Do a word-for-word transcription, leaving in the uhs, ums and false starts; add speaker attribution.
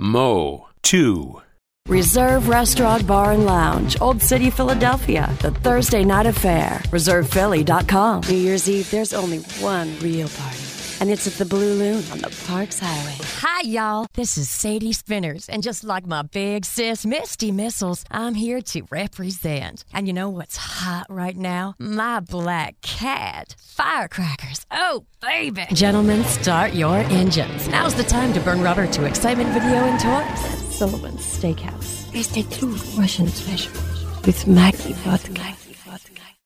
Speaker 1: Mo. two.
Speaker 2: Reserve Restaurant Bar and Lounge, Old City, Philadelphia. The Thursday Night Affair. Reserve Philly dot com. New Year's Eve, there's only one real party. And it's at the Blue Loon on the Parks Highway.
Speaker 3: Hi, y'all. This is Sadie Spinners. And just like my big sis, Misty Missiles, I'm here to represent. And you know what's hot right now? My black cat. Firecrackers. Oh, baby. Gentlemen, start your engines. Now's the time to burn rubber to excitement video and toys.
Speaker 2: Sullivan's Steakhouse.
Speaker 4: They stay two Russian special with Maggie vodka.